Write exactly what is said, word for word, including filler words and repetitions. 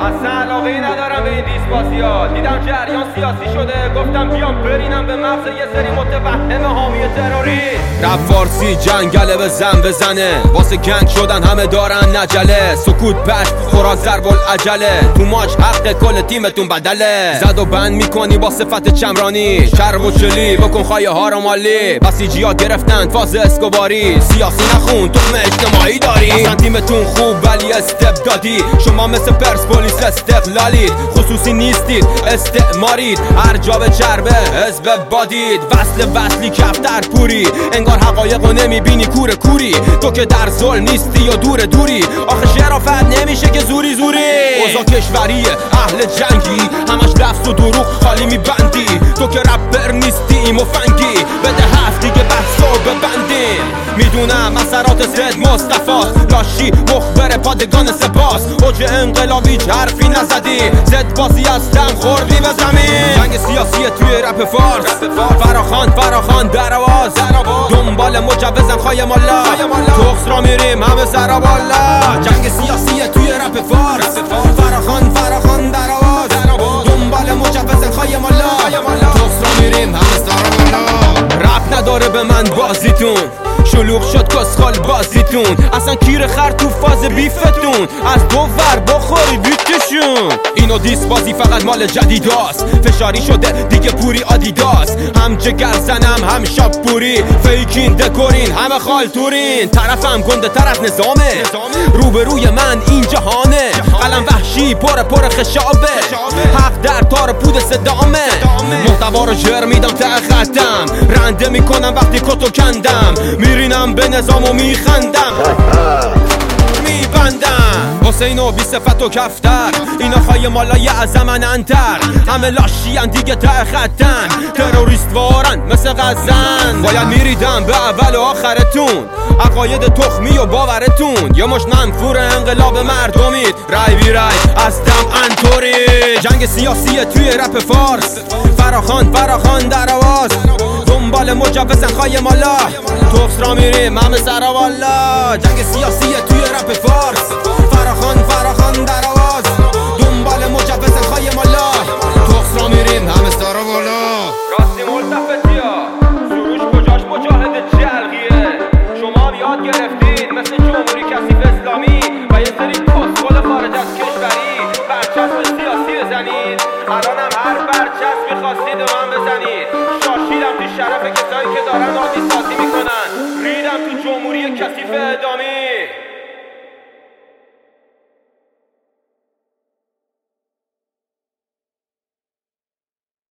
اصلا علاقه ندارم به این دیسپاسیا. دیدم جریان سیاسی شده گفتم بیام برینم به مغز یه سری متفهم حامی تروری. رپ فارسی جنگله به زن بزنه، واسه گنگ شدن همه دارن نجله. سکوت پس خوراک ضرب العجله، تو ماچ حق کل تیمتون بدله. زد و بند میکنی با صفت چمرانی، شرق و چلی بکن خواهی ها رو مالی. بسیجی ها گرفتن فاز اسکوباری، سیاسی نخون تخم اجتماعی داری. اصلا تیمتون خوب ولی استبدادی، شما مثل پرسپولیس استقلالید. خصوصی نیستید استعمارید، هر جا به چربه حزب بادید. وصل وصلی کفتر پوری، انگار حقایقو نمیبینی کوره کوری. تو که در ظلم نیستی یا دور دوری، آخه شرافت نمیشه که زوری زوری. اوضاع کشوریه اهل جنگی، همش لفظ و دروغ خالی میبندی. تو که رپر نیستی مفنگی، بده هفت دیگه بحثو ببندیم. میدونم مسرات زد مصطفی لاشی مخبر پادگان سپاس. اوج انقلابی حرفی نزدی، زد بازی از دم خوردی به زمین. جنگ سیاسی توی رپ فارس، فراخان فراخان در آواز. دنبال مجوزن خواهی مالا، توخس را میریم همه سر بالا. جنگ سیاسی توی رپ فارس، فراخان فراخان در آواز. دنبال مجوزن خواهی مالا، توخس را میریم همه سر بالا. رپ نداره به من بازیتون، شلوغ شد کسخال بازیتون. اصلا کیر خر تو فاز بیفتون، از دو ور بخوری بیتشون. اینو دیس بازی فقط مال جدیداست، فشاری شده دیگه پوری آدیداس. هم جگر زنم هم شاب پوری، فیکین دکورین همه خالتورین. طرفم گنده تر از نظامه، روبروی من این جهانه. قلم وحشی پر پر خشابه، حق در تار پود صدامه. محتوا رو جر میدم ته خطم، رنده میکنم وقتی کتو کندم. میرینم به نظام و میخندم میبندم. حسین و بی صفت و کفتر، اینا خواهی مالای از من انتر. همه لاشیان دیگه ته خطن، تروریست وارن مثل غزن. باید میریدم به اول و آخرتون، عقاید تخمی و باورتون. یا مش منفور انقلاب مردمید، رای بی رای از دم انطوری. جنگ سیاسی توی رپ فارس، فراخان فراخان در آواز. دنبال مجوزن خواهی مالا، توفس را میریم همه سر والا. جنگ سیاسی توی رپ فارس، فراخان فراخان در آواز. دنبال مجوزن خواهی مالا، توفس را میریم همه سر والا. راستی ملتفتی ها، سروش کجاش مجاهد جلقیه. شما هم یاد گرفتید مثل جمهوری کثیف اسلامی و یه سری کسخل خارج از کشوری برچسب سیاسی بزنید. الانم هر برچسب میخواستید به من بزنید. شاشیدم تو شرف کسایی که دارن عادی سازی میکنن، ریدم تو جمهوری کثیف ادامی.